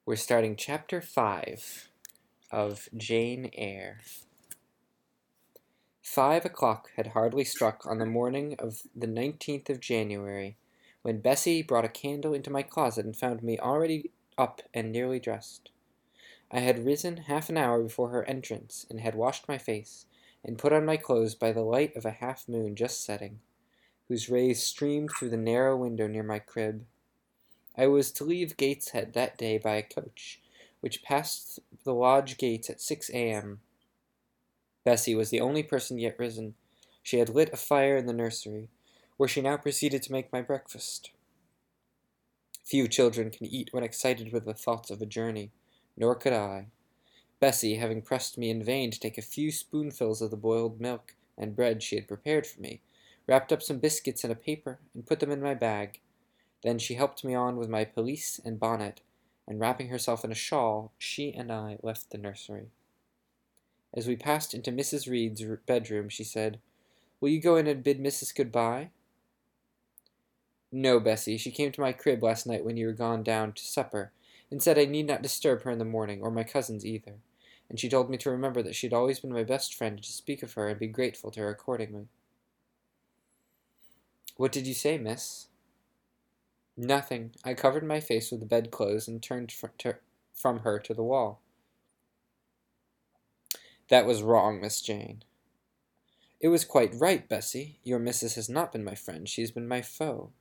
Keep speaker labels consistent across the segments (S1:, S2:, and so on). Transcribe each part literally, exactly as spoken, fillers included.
S1: We're starting chapter five of Jane Eyre. Five o'clock had hardly struck on the morning of the nineteenth of January, when Bessie brought a candle into my closet and found me already up and nearly dressed. I had risen half an hour before her entrance, and had washed my face, and put on my clothes by the light of a half-moon just setting, whose rays streamed through the narrow window near my crib. I was to leave Gateshead that day by a coach, which passed the lodge gates at six a m Bessie was the only person yet risen. She had lit a fire in the nursery, where she now proceeded to make my breakfast. Few children can eat when excited with the thoughts of a journey, nor could I. Bessie, having pressed me in vain to take a few spoonfuls of the boiled milk and bread she had prepared for me, wrapped up some biscuits in a paper and put them in my bag. Then she helped me on with my pelisse and bonnet, and wrapping herself in a shawl, she and I left the nursery. As we passed into Missus Reed's bedroom, she said, "Will you go in and bid Missus good-bye?" "No, Bessie. She came to my crib last night when you were gone down to supper, and said I need not disturb her in the morning, or my cousins either, and she told me to remember that she had always been my best friend, and to speak of her and be grateful to her accordingly." "What did you say, miss?" "Nothing. I covered my face with the bedclothes and turned fr to, from her to the wall." "That was wrong, Miss Jane." "It was quite right, Bessie. Your missus has not been my friend. She has been my foe."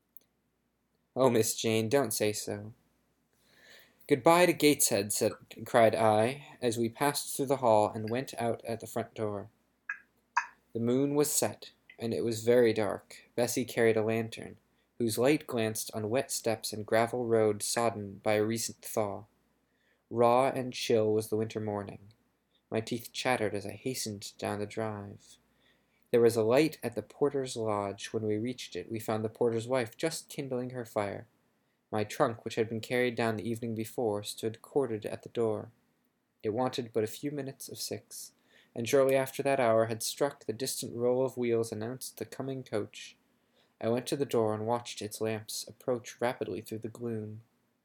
S1: "Oh, Miss Jane, don't say so." "Good-bye to Gateshead," said, cried I, as we passed through the hall and went out at the front door. The moon was set, and it was very dark. Bessie carried a lantern, whose light glanced on wet steps and gravel road sodden by a recent thaw. Raw and chill was the winter morning. My teeth chattered as I hastened down the drive. There was a light at the porter's lodge. When we reached it, we found the porter's wife just kindling her fire. My trunk, which had been carried down the evening before, stood corded at the door. It wanted but a few minutes of six, and shortly after that hour had struck, the distant roll of wheels announced the coming coach. I went to the door and watched its lamps approach rapidly through the gloom.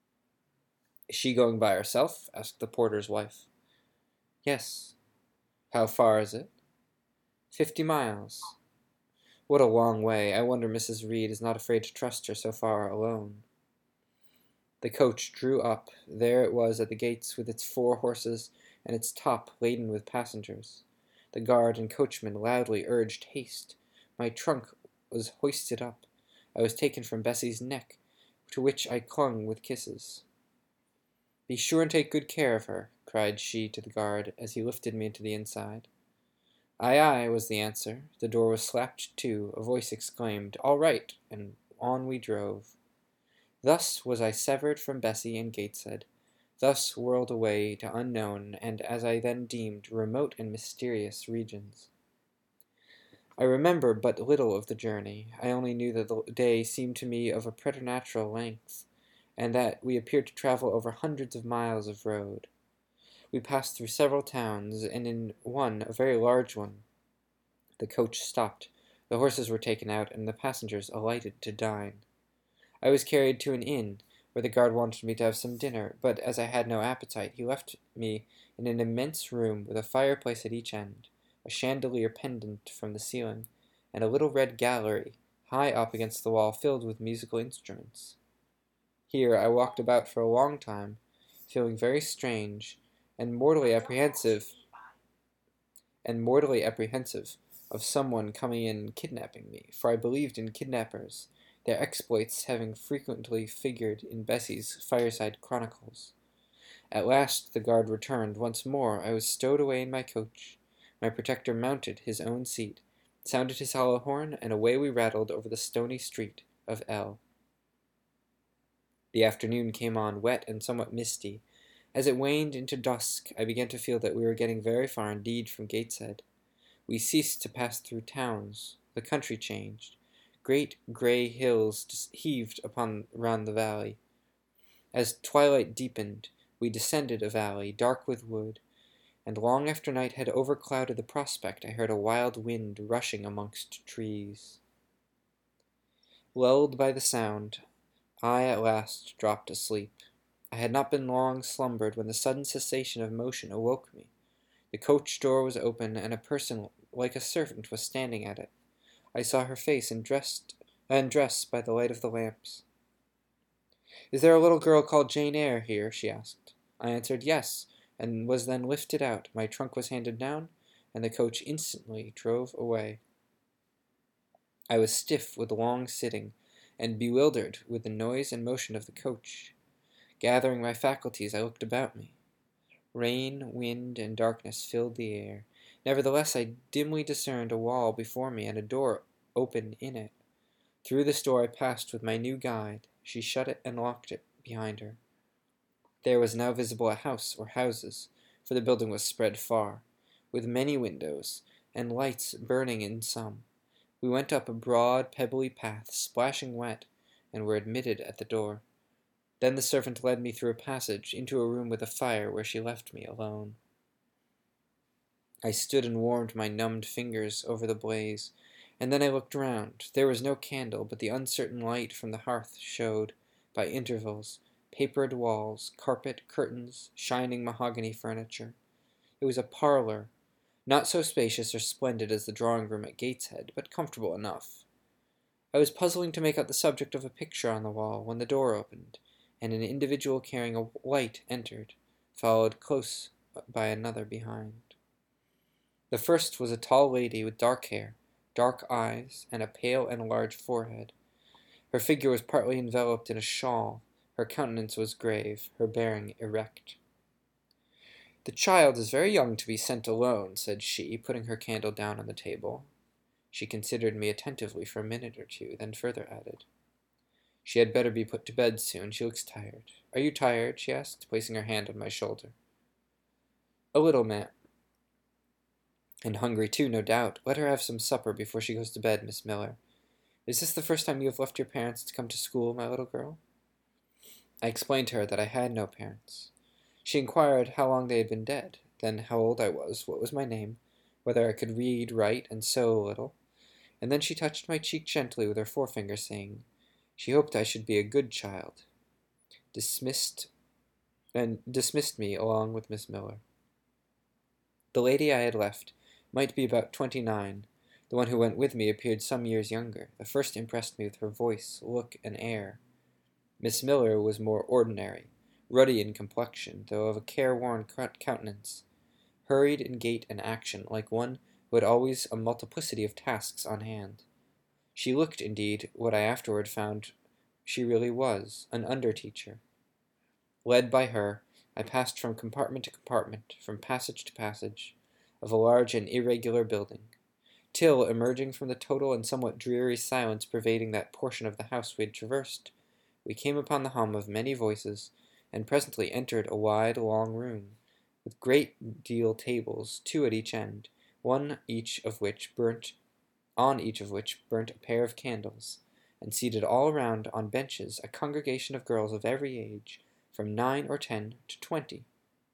S1: "Is she going by herself?" asked the porter's wife. "Yes." "How far is it?" "Fifty miles." "What a long way! I wonder Missus Reed is not afraid to trust her so far alone." The coach drew up. There it was at the gates, with its four horses, and its top laden with passengers. The guard and coachman loudly urged haste. My trunk was hoisted up. I was taken from Bessie's neck, to which I clung with kisses. "Be sure and take good care of her," cried she to the guard, as he lifted me into the inside. "Aye, aye," was the answer. The door was slapped to. A voice exclaimed, "All right," and on we drove. Thus was I severed from Bessie and Gateshead, thus whirled away to unknown, and, as I then deemed, remote and mysterious regions. I remember but little of the journey. I only knew that the day seemed to me of a preternatural length, and that we appeared to travel over hundreds of miles of road. We passed through several towns, and in one, a very large one, the coach stopped, the horses were taken out, and the passengers alighted to dine. I was carried to an inn, where the guard wanted me to have some dinner, but as I had no appetite, he left me in an immense room with a fireplace at each end, a chandelier pendant from the ceiling, and a little red gallery, high up against the wall, filled with musical instruments. Here I walked about for a long time, feeling very strange, and mortally apprehensive, and mortally apprehensive of someone coming in and kidnapping me, for I believed in kidnappers, their exploits having frequently figured in Bessie's fireside chronicles. At last the guard returned. Once more I was stowed away in my coach. My protector mounted his own seat, sounded his hollow horn, and away we rattled over the stony street of L. The afternoon came on, wet and somewhat misty. As it waned into dusk, I began to feel that we were getting very far indeed from Gateshead. We ceased to pass through towns. The country changed. Great grey hills heaved upon round the valley. As twilight deepened, we descended a valley, dark with wood, and long after night had overclouded the prospect, I heard a wild wind rushing amongst trees. Lulled by the sound, I at last dropped asleep. I had not been long slumbered when the sudden cessation of motion awoke me. The coach door was open, and a person like a servant was standing at it. I saw her face undressed, undressed by the light of the lamps. "Is there a little girl called Jane Eyre here?" she asked. I answered yes, and was then lifted out. My trunk was handed down, and the coach instantly drove away. I was stiff with long sitting, and bewildered with the noise and motion of the coach. Gathering my faculties, I looked about me. Rain, wind, and darkness filled the air. Nevertheless, I dimly discerned a wall before me and a door open in it. Through this door I passed with my new guide. She shut it and locked it behind her. There was now visible a house or houses, for the building was spread far, with many windows, and lights burning in some. We went up a broad, pebbly path, splashing wet, and were admitted at the door. Then the servant led me through a passage into a room with a fire, where she left me alone. I stood and warmed my numbed fingers over the blaze, and then I looked round. There was no candle, but the uncertain light from the hearth showed, by intervals, papered walls, carpet, curtains, shining mahogany furniture. It was a parlor, not so spacious or splendid as the drawing-room at Gateshead, but comfortable enough. I was puzzling to make out the subject of a picture on the wall when the door opened, and an individual carrying a light entered, followed close by another behind. The first was a tall lady with dark hair, dark eyes, and a pale and large forehead. Her figure was partly enveloped in a shawl, her countenance was grave, her bearing erect. "The child is very young to be sent alone," said she, putting her candle down on the table. She considered me attentively for a minute or two, then further added, "She had better be put to bed soon. She looks tired. Are you tired?" she asked, placing her hand on my shoulder. "A little, ma'am." "And hungry too, no doubt. Let her have some supper before she goes to bed, Miss Miller. Is this the first time you have left your parents to come to school, my little girl?" I explained to her that I had no parents. She inquired how long they had been dead, then how old I was, what was my name, whether I could read, write, and sew a little, and then she touched my cheek gently with her forefinger, saying she hoped I should be a good child, dismissed and dismissed me along with Miss Miller. The lady I had left might be about twenty-nine. The one who went with me appeared some years younger. The first impressed me with her voice, look, and air. Miss Miller was more ordinary, ruddy in complexion, though of a careworn countenance, hurried in gait and action, like one who had always a multiplicity of tasks on hand. She looked, indeed, what I afterward found she really was, an under-teacher. Led by her, I passed from compartment to compartment, from passage to passage, of a large and irregular building, till, emerging from the total and somewhat dreary silence pervading that portion of the house we had traversed, we came upon the hum of many voices, and presently entered a wide, long room, with great deal tables, two at each end, one each of which burnt, on each of which burnt a pair of candles, and seated all around on benches a congregation of girls of every age, from nine or ten to twenty.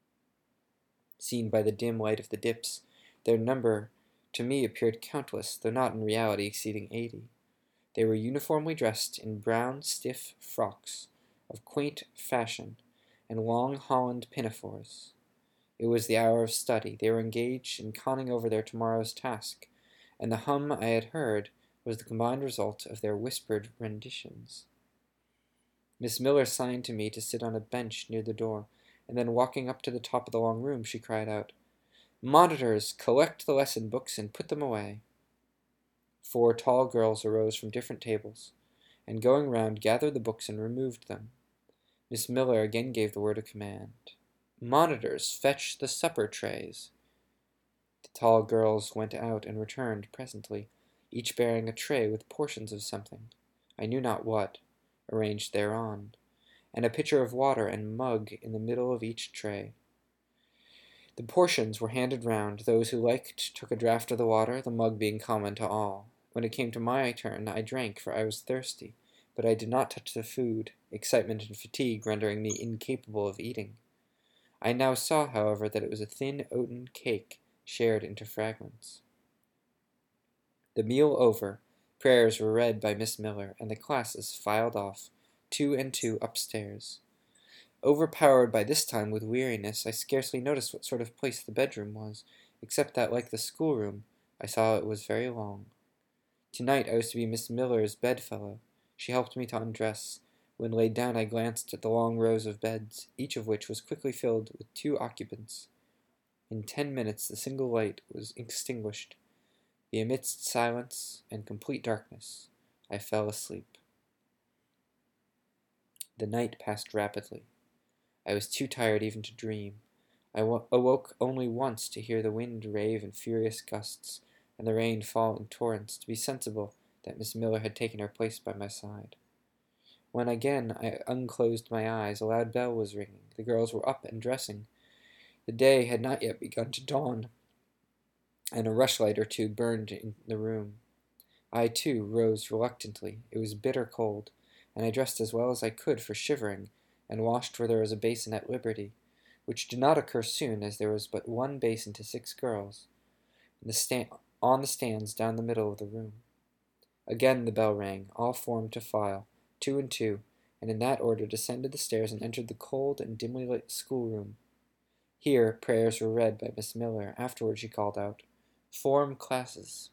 S1: Seen by the dim light of the dips, their number to me appeared countless, though not in reality exceeding eighty. They were uniformly dressed in brown, stiff frocks of quaint fashion, and long holland pinafores. It was the hour of study. They were engaged in conning over their tomorrow's task, and the hum I had heard was the combined result of their whispered renditions. Miss Miller signed to me to sit on a bench near the door, and then walking up to the top of the long room, she cried out, "Monitors, collect the lesson books and put them away." Four tall girls arose from different tables, and going round gathered the books and removed them. Miss Miller again gave the word of command. "Monitors, fetch the supper trays." The tall girls went out and returned presently, each bearing a tray with portions of something, I knew not what, arranged thereon, and a pitcher of water and mug in the middle of each tray. The portions were handed round. Those who liked took a draught of the water, the mug being common to all. When it came to my turn, I drank, for I was thirsty, but I did not touch the food, excitement and fatigue rendering me incapable of eating. I now saw, however, that it was a thin oaten cake shared into fragments. The meal over, prayers were read by Miss Miller, and the classes filed off, two and two, upstairs. Overpowered by this time with weariness, I scarcely noticed what sort of place the bedroom was, except that, like the schoolroom, I saw it was very long. Tonight I was to be Miss Miller's bedfellow. She helped me to undress. When laid down, I glanced at the long rows of beds, each of which was quickly filled with two occupants. In ten minutes the single light was extinguished. Amidst silence and complete darkness, I fell asleep. The night passed rapidly. I was too tired even to dream. I awoke only once to hear the wind rave in furious gusts, and the rain fall in torrents, to be sensible that Miss Miller had taken her place by my side. When again I unclosed my eyes, a loud bell was ringing. The girls were up and dressing. The day had not yet begun to dawn, and a rushlight or two burned in the room. I, too, rose reluctantly. It was bitter cold, and I dressed as well as I could for shivering, and washed where there was a basin at liberty, which did not occur soon, as there was but one basin to six girls, in the sta on the stands down the middle of the room. Again the bell rang. All formed to file, two and two, and in that order descended the stairs and entered the cold and dimly lit schoolroom. Here prayers were read by Miss Miller. Afterward she called out, "Form classes."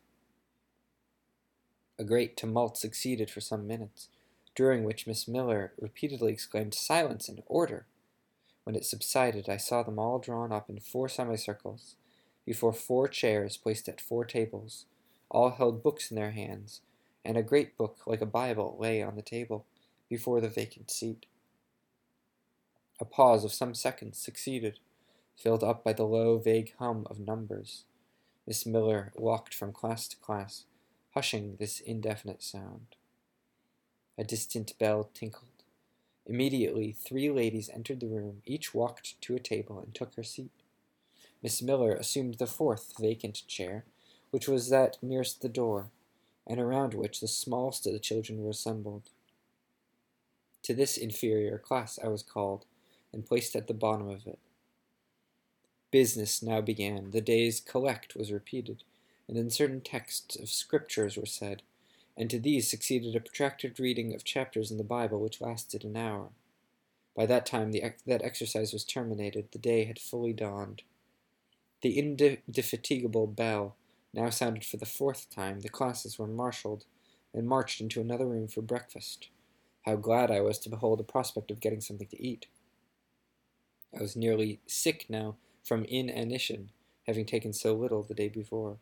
S1: A great tumult succeeded for some minutes, during which Miss Miller repeatedly exclaimed, "Silence and order!" When it subsided, I saw them all drawn up in four semicircles, before four chairs placed at four tables. All held books in their hands, and a great book, like a Bible, lay on the table, before the vacant seat. A pause of some seconds succeeded, filled up by the low, vague hum of numbers. Miss Miller walked from class to class, hushing this indefinite sound. A distant bell tinkled. Immediately, three ladies entered the room. Each walked to a table and took her seat. Miss Miller assumed the fourth vacant chair, which was that nearest the door, and around which the smallest of the children were assembled. To this inferior class I was called, and placed at the bottom of it. Business now began. The day's collect was repeated, and then certain texts of scriptures were said, and to these succeeded a protracted reading of chapters in the Bible which lasted an hour. By that time the ex that exercise was terminated. The day had fully dawned. The indefatigable bell now sounded for the fourth time. The classes were marshaled, and marched into another room for breakfast. How glad I was to behold the prospect of getting something to eat! I was nearly sick now from inanition, having taken so little the day before.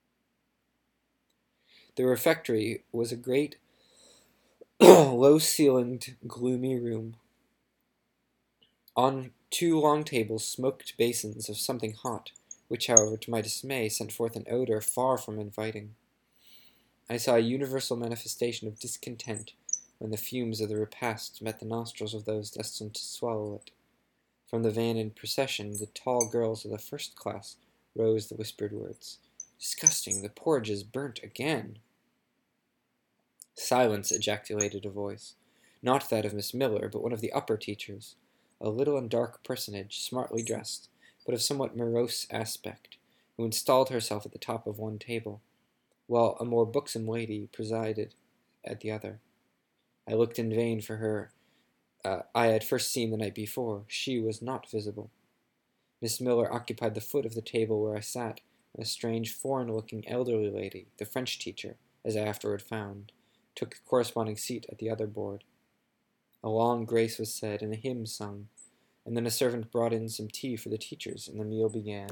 S1: The refectory was a great, low-ceilinged, gloomy room. On two long tables smoked basins of something hot, which, however, to my dismay, sent forth an odor far from inviting. I saw a universal manifestation of discontent when the fumes of the repast met the nostrils of those destined to swallow it. From the van in procession, the tall girls of the first class rose the whispered words, "Disgusting! The porridge is burnt again!" "Silence!" ejaculated a voice, not that of Miss Miller, but one of the upper teachers, a little and dark personage, smartly dressed, but of somewhat morose aspect, who installed herself at the top of one table, while a more buxom lady presided at the other. I looked in vain for her uh, I had first seen the night before. She was not visible. Miss Miller occupied the foot of the table where I sat, and a strange, foreign-looking elderly lady, the French teacher, as I afterward found, took a corresponding seat at the other board. A long grace was said, and a hymn sung, and then a servant brought in some tea for the teachers, and the meal began.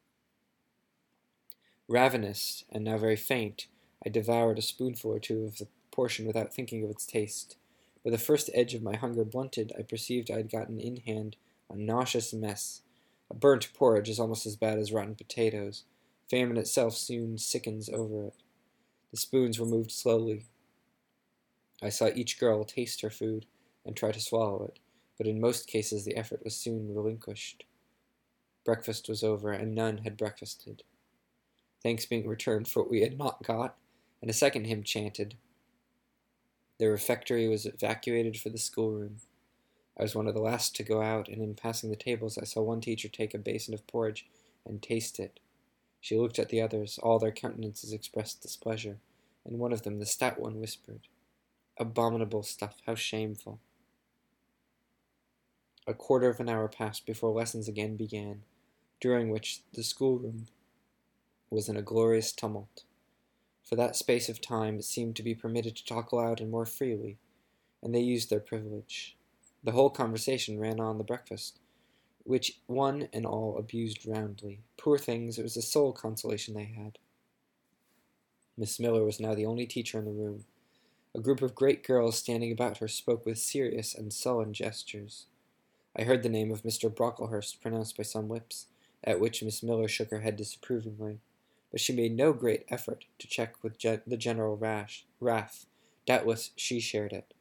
S1: Ravenous, and now very faint, I devoured a spoonful or two of the portion without thinking of its taste. By the first edge of my hunger blunted, I perceived I had gotten in hand a nauseous mess. A burnt porridge is almost as bad as rotten potatoes. Famine itself soon sickens over it. The spoons were moved slowly. I saw each girl taste her food and try to swallow it, but in most cases the effort was soon relinquished. Breakfast was over, and none had breakfasted. Thanks being returned for what we had not got, and a second hymn chanted, the refectory was evacuated for the schoolroom. I was one of the last to go out, and in passing the tables I saw one teacher take a basin of porridge and taste it. She looked at the others. All their countenances expressed displeasure, and one of them, the stout one, whispered, "Abominable stuff, how shameful!" A quarter of an hour passed before lessons again began, during which the schoolroom was in a glorious tumult. For that space of time it seemed to be permitted to talk aloud and more freely, and they used their privilege. The whole conversation ran on the breakfast, which one and all abused roundly. Poor things, it was the sole consolation they had. Miss Miller was now the only teacher in the room. A group of great girls standing about her spoke with serious and sullen gestures. I heard the name of Mister Brocklehurst pronounced by some lips, at which Miss Miller shook her head disapprovingly, but she made no great effort to check with ge- the general rash, wrath. Doubtless she shared it.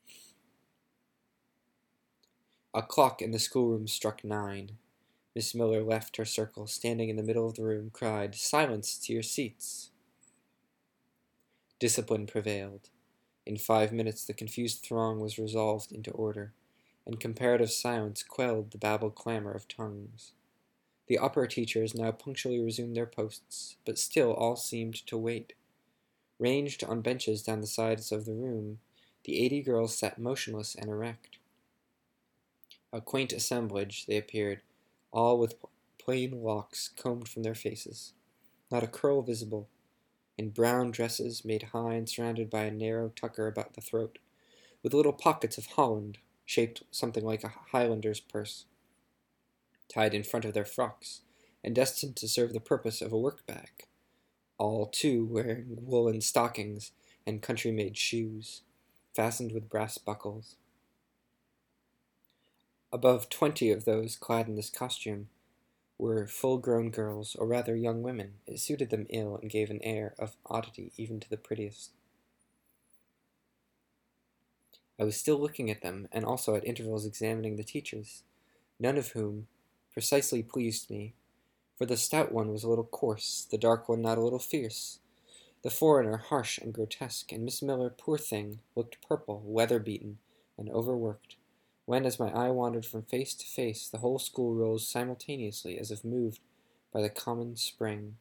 S1: A clock in the schoolroom struck nine. Miss Miller left her circle, standing in the middle of the room, cried, "Silence to your seats!" Discipline prevailed. In five minutes the confused throng was resolved into order, and comparative silence quelled the babbled clamor of tongues. The upper teachers now punctually resumed their posts, but still all seemed to wait. Ranged on benches down the sides of the room, the eighty girls sat motionless and erect. A quaint assemblage they appeared, all with plain locks combed from their faces, not a curl visible, in brown dresses made high and surrounded by a narrow tucker about the throat, with little pockets of holland, shaped something like a Highlander's purse, tied in front of their frocks, and destined to serve the purpose of a work-bag, all, too, wearing woolen stockings and country-made shoes, fastened with brass buckles. Above twenty of those clad in this costume were full-grown girls, or rather young women. It suited them ill, and gave an air of oddity even to the prettiest. I was still looking at them, and also at intervals examining the teachers, none of whom precisely pleased me, for the stout one was a little coarse, the dark one not a little fierce, the foreigner harsh and grotesque, and Miss Miller, poor thing, looked purple, weather-beaten, and overworked, when, as my eye wandered from face to face, the whole school rose simultaneously, as if moved by the common spring.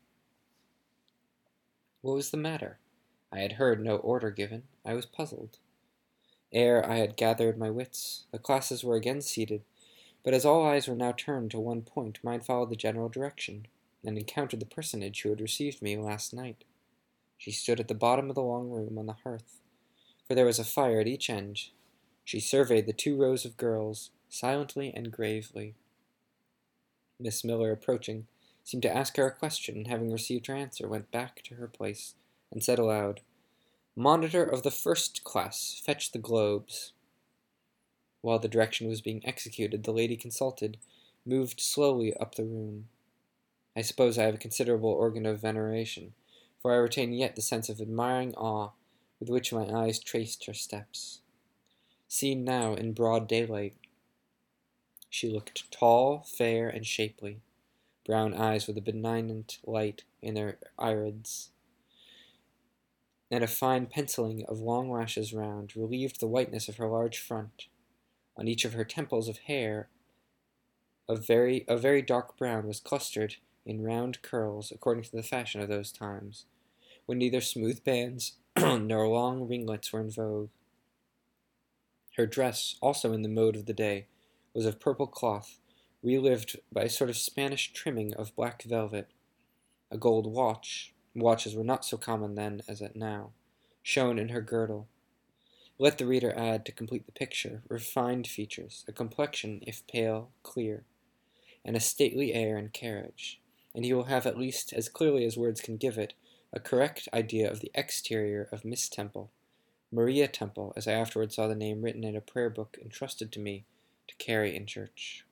S1: What was the matter? I had heard no order given. I was puzzled. Ere I had gathered my wits, the classes were again seated, but as all eyes were now turned to one point, mine followed the general direction, and encountered the personage who had received me last night. She stood at the bottom of the long room on the hearth, for there was a fire at each end. She surveyed the two rows of girls, silently and gravely. Miss Miller, approaching, seemed to ask her a question, and having received her answer, went back to her place, and said aloud, "Monitor of the first class, fetch the globes." While the direction was being executed, the lady consulted moved slowly up the room. I suppose I have a considerable organ of veneration, for I retain yet the sense of admiring awe with which my eyes traced her steps. Seen now in broad daylight, she looked tall, fair, and shapely, brown eyes with a benignant light in their irids, and a fine penciling of long lashes round relieved the whiteness of her large front. On each of her temples of hair a very, a very dark brown was clustered in round curls according to the fashion of those times, when neither smooth bands nor long ringlets were in vogue. Her dress, also in the mode of the day, was of purple cloth, relived by a sort of Spanish trimming of black velvet. A gold watch, watches were not so common then as at now, shone in her girdle. Let the reader add, to complete the picture, refined features, a complexion, if pale, clear, and a stately air and carriage, and he will have, at least as clearly as words can give it, a correct idea of the exterior of Miss Temple, Maria Temple, as I afterwards saw the name written in a prayer book entrusted to me to carry in church.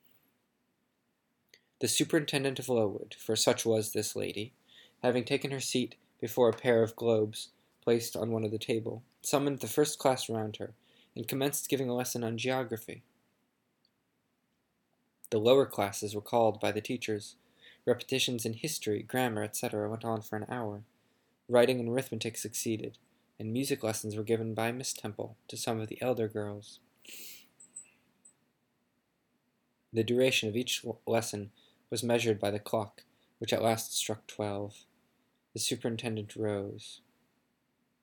S1: The superintendent of Lowood, for such was this lady, having taken her seat before a pair of globes placed on one of the table, summoned the first class round her, and commenced giving a lesson on geography. The lower classes were called by the teachers. Repetitions in history, grammar, et cetera went on for an hour. Writing and arithmetic succeeded, and music lessons were given by Miss Temple to some of the elder girls. The duration of each lesson was measured by the clock, which at last struck twelve. The superintendent rose.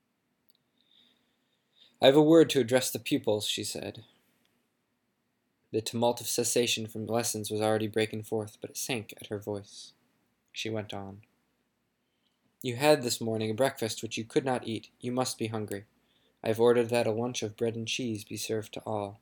S1: "I have a word to address the pupils," she said. The tumult of cessation from lessons was already breaking forth, but it sank at her voice. She went on. You had this morning a breakfast which you could not eat. You must be hungry. I have ordered that a lunch of bread and cheese be served to all.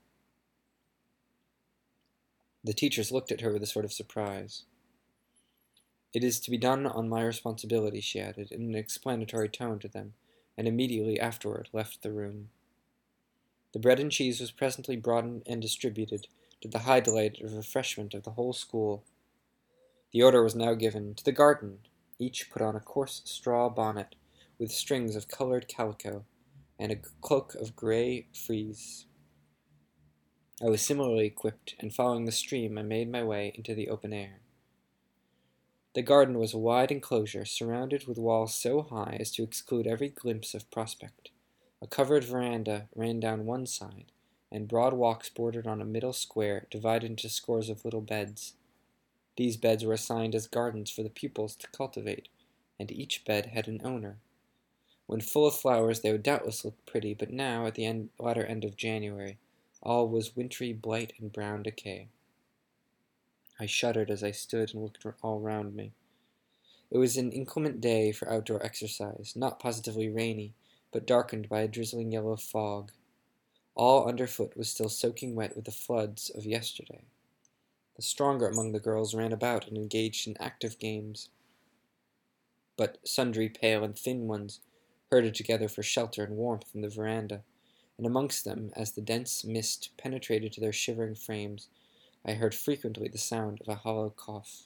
S1: The teachers looked at her with a sort of surprise. It is to be done on my responsibility, she added, in an explanatory tone to them, and immediately afterward left the room. The bread and cheese was presently brought in and distributed, to the high delight and refreshment of the whole school. The order was now given, to the garden. Each put on a coarse straw bonnet, with strings of colored calico, and a cloak of gray frieze. I was similarly equipped, and following the stream, I made my way into the open air. The garden was a wide enclosure, surrounded with walls so high as to exclude every glimpse of prospect. A covered veranda ran down one side, and broad walks bordered on a middle square, divided into scores of little beds. These beds were assigned as gardens for the pupils to cultivate, and each bed had an owner. When full of flowers they would doubtless look pretty, but now, at the end, latter end of January, all was wintry blight and brown decay. I shuddered as I stood and looked all round me. It was an inclement day for outdoor exercise, not positively rainy, but darkened by a drizzling yellow fog. All underfoot was still soaking wet with the floods of yesterday. The stronger among the girls ran about and engaged in active games, but sundry pale and thin ones herded together for shelter and warmth in the veranda, and amongst them, as the dense mist penetrated to their shivering frames, I heard frequently the sound of a hollow cough.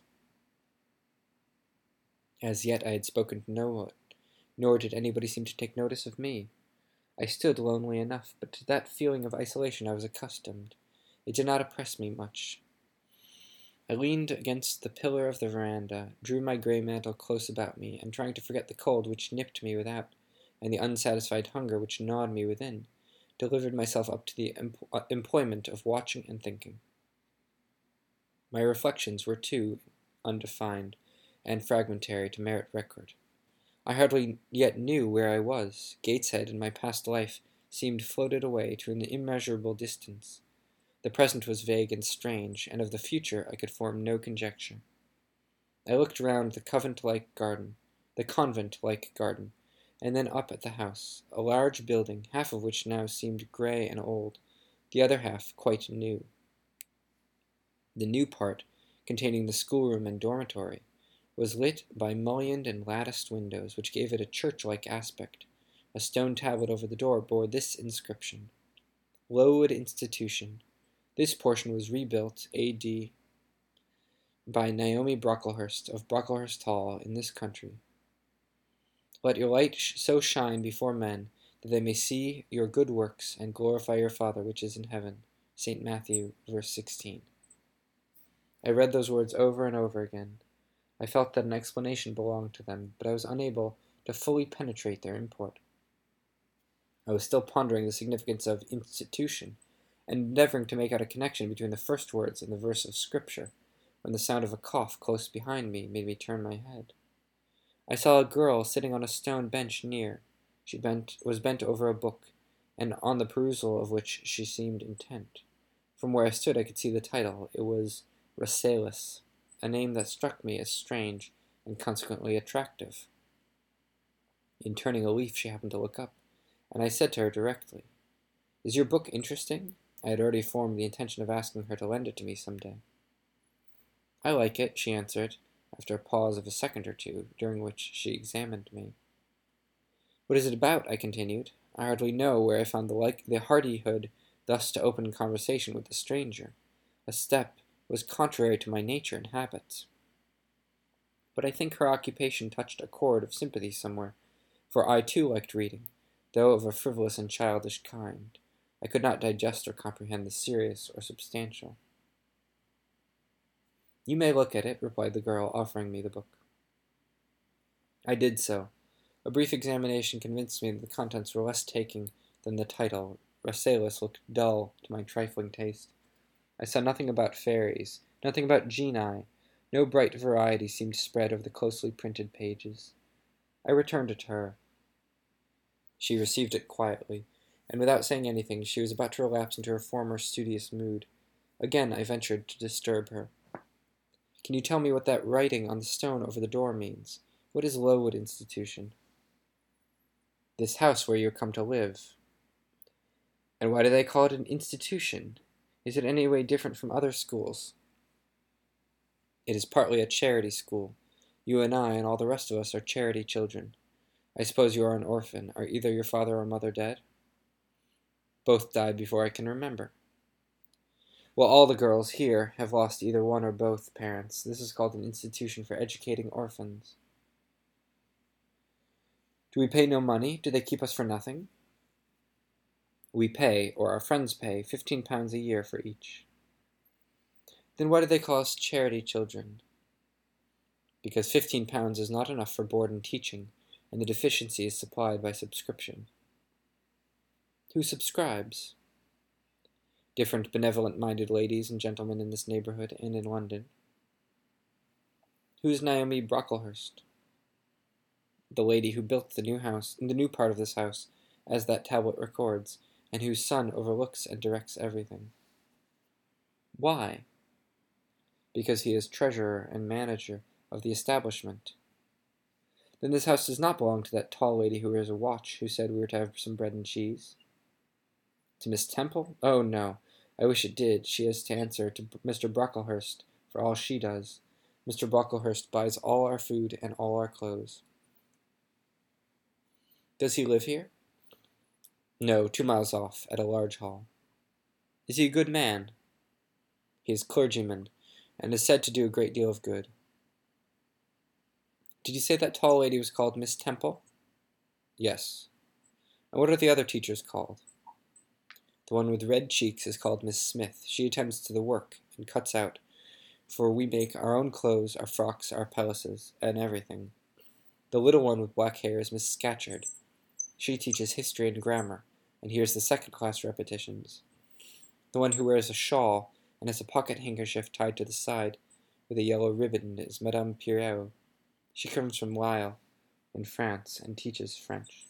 S1: As yet I had spoken to no one, nor did anybody seem to take notice of me. I stood lonely enough, but to that feeling of isolation I was accustomed. It did not oppress me much. I leaned against the pillar of the veranda, drew my gray mantle close about me, and trying to forget the cold which nipped me without, and the unsatisfied hunger which gnawed me within, delivered myself up to the em- employment of watching and thinking. My reflections were too undefined and fragmentary to merit record. I hardly yet knew where I was. Gateshead in my past life seemed floated away to an immeasurable distance. The present was vague and strange, and of the future I could form no conjecture. I looked round the convent-like garden, the convent-like garden, and then up at the house, a large building, half of which now seemed gray and old, the other half quite new. The new part, containing the schoolroom and dormitory, was lit by mullioned and latticed windows, which gave it a church-like aspect. A stone tablet over the door bore this inscription: Lowood Institution. This portion was rebuilt A D by Naomi Brocklehurst of Brocklehurst Hall in this country. Let your light sh- so shine before men that they may see your good works and glorify your Father which is in heaven. Saint Matthew, verse sixteen. I read those words over and over again. I felt that an explanation belonged to them, but I was unable to fully penetrate their import. I was still pondering the significance of institution, and endeavoring to make out a connection between the first words and the verse of Scripture, when the sound of a cough close behind me made me turn my head. I saw a girl sitting on a stone bench near. She bent, was bent over a book, and on the perusal of which she seemed intent. From where I stood I could see the title. It was Rasselas, a name that struck me as strange and consequently attractive. In turning a leaf she happened to look up, and I said to her directly, "Is your book interesting?" I had already formed the intention of asking her to lend it to me some day. "I like it," she answered, after a pause of a second or two, during which she examined me. "What is it about?" I continued. I hardly know where I found the like the hardihood thus to open conversation with a stranger. A step was contrary to my nature and habits. But I think her occupation touched a chord of sympathy somewhere, for I too liked reading, though of a frivolous and childish kind. I could not digest or comprehend the serious or substantial. "You may look at it," replied the girl, offering me the book. I did so. A brief examination convinced me that the contents were less taking than the title. Rasselas looked dull to my trifling taste. I saw nothing about fairies, nothing about genii. No bright variety seemed spread over the closely printed pages. I returned it to her. She received it quietly, and without saying anything, she was about to relapse into her former studious mood. Again I ventured to disturb her. Can you tell me what that writing on the stone over the door means? What is Lowood Institution? This house where you come to live. And why do they call it an institution? Is it any way different from other schools? It is partly a charity school. You and I and all the rest of us are charity children. I suppose you are an orphan. Are either your father or mother dead? Both died before I can remember. Well, all the girls here have lost either one or both parents. This is called an institution for educating orphans. Do we pay no money? Do they keep us for nothing? We pay, or our friends pay, fifteen pounds a year for each. Then why do they call us charity children? Because fifteen pounds is not enough for board and teaching, and the deficiency is supplied by subscription. Who subscribes? Different benevolent-minded ladies and gentlemen in this neighborhood and in London. Who is Naomi Brocklehurst? The lady who built the new house, the new part of this house, as that tablet records, and whose son overlooks and directs everything. Why? Because he is treasurer and manager of the establishment. Then this house does not belong to that tall lady who wears a watch, who said we were to have some bread and cheese. To Miss Temple? Oh, no. I wish it did. She has to answer to Mister Brocklehurst for all she does. Mister Brocklehurst buys all our food and all our clothes. Does he live here? No, two miles off, at a large hall. Is he a good man? He is clergyman, and is said to do a great deal of good. Did you say that tall lady was called Miss Temple? Yes. And what are the other teachers called? The one with red cheeks is called Miss Smith. She attends to the work and cuts out, for we make our own clothes, our frocks, our pelisses, and everything. The little one with black hair is Miss Scatcherd. She teaches history and grammar, and hears the second-class repetitions. The one who wears a shawl and has a pocket handkerchief tied to the side with a yellow ribbon is Madame Pierrot. She comes from Lille, in France, and teaches French.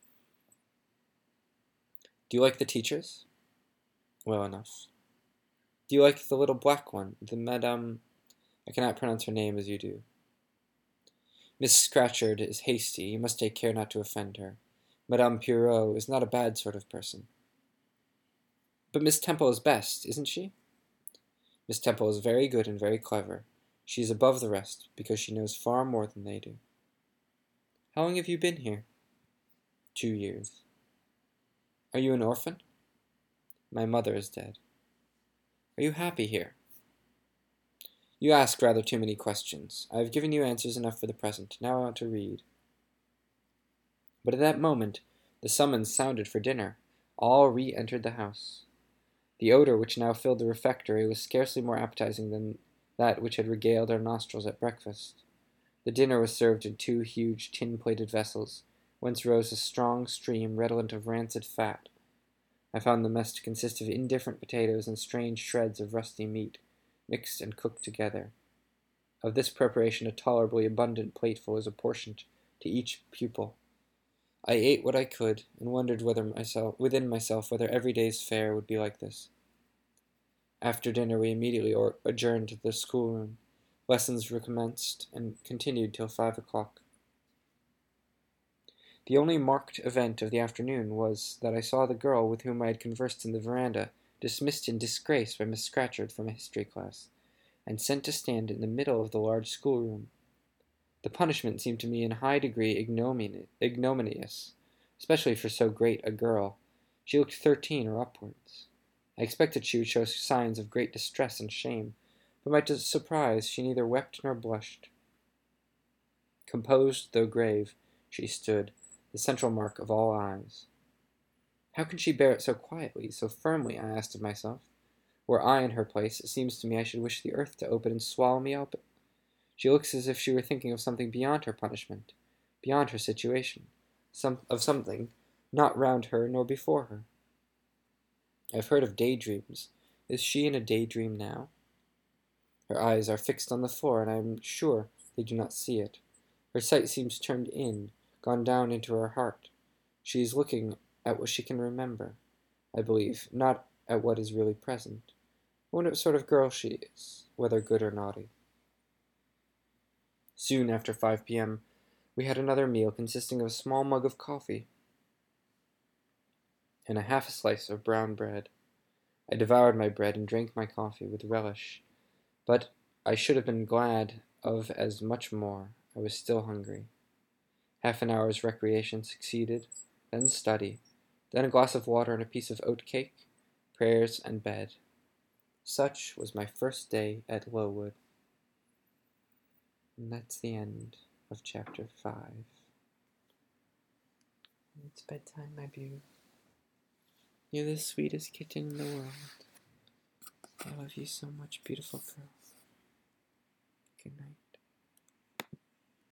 S1: Do you like the teachers? Well enough. Do you like the little black one, the Madame... I cannot pronounce her name as you do. Miss Scatcherd is hasty. You must take care not to offend her. Madame Pierrot is not a bad sort of person. But Miss Temple is best, isn't she? Miss Temple is very good and very clever. She is above the rest, because she knows far more than they do. How long have you been here? Two years. Are you an orphan? My mother is dead. Are you happy here? You ask rather too many questions. I have given you answers enough for the present. Now I want to read. But at that moment, the summons sounded for dinner. All re-entered the house. The odor which now filled the refectory was scarcely more appetizing than that which had regaled our nostrils at breakfast. The dinner was served in two huge tin-plated vessels, whence rose a strong stream redolent of rancid fat. I found the mess to consist of indifferent potatoes and strange shreds of rusty meat, mixed and cooked together. Of this preparation a tolerably abundant plateful was apportioned to each pupil. I ate what I could, and wondered whether myself, within myself whether every day's fare would be like this. After dinner we immediately or adjourned to the schoolroom. Lessons recommenced and continued till five o'clock. The only marked event of the afternoon was that I saw the girl with whom I had conversed in the veranda dismissed in disgrace by Miss Scatcherd from a history class, and sent to stand in the middle of the large schoolroom. The punishment seemed to me in high degree ignomini ignominious, especially for so great a girl. She looked thirteen or upwards. I expected she would show signs of great distress and shame, but my surprise she neither wept nor blushed. Composed, though grave, she stood, the central mark of all eyes. How can she bear it so quietly, so firmly, I asked of myself. Were I in her place, it seems to me I should wish the earth to open and swallow me up. She looks as if she were thinking of something beyond her punishment, beyond her situation, some of something not round her nor before her. I have heard of daydreams. Is she in a daydream now? Her eyes are fixed on the floor, and I am sure they do not see it. Her sight seems turned in, gone down into her heart. She is looking at what she can remember, I believe, not at what is really present. I wonder what sort of girl she is, whether good or naughty. Soon after five p m, we had another meal consisting of a small mug of coffee and a half a slice of brown bread. I devoured my bread and drank my coffee with relish, but I should have been glad of as much more. I was still hungry. Half an hour's recreation succeeded, then study, then a glass of water and a piece of oat cake, prayers, and bed. Such was my first day at Lowood. And that's the end of chapter five. It's bedtime, my beauty. You're the sweetest kitten in the world. I love you so much, beautiful girl. Good night.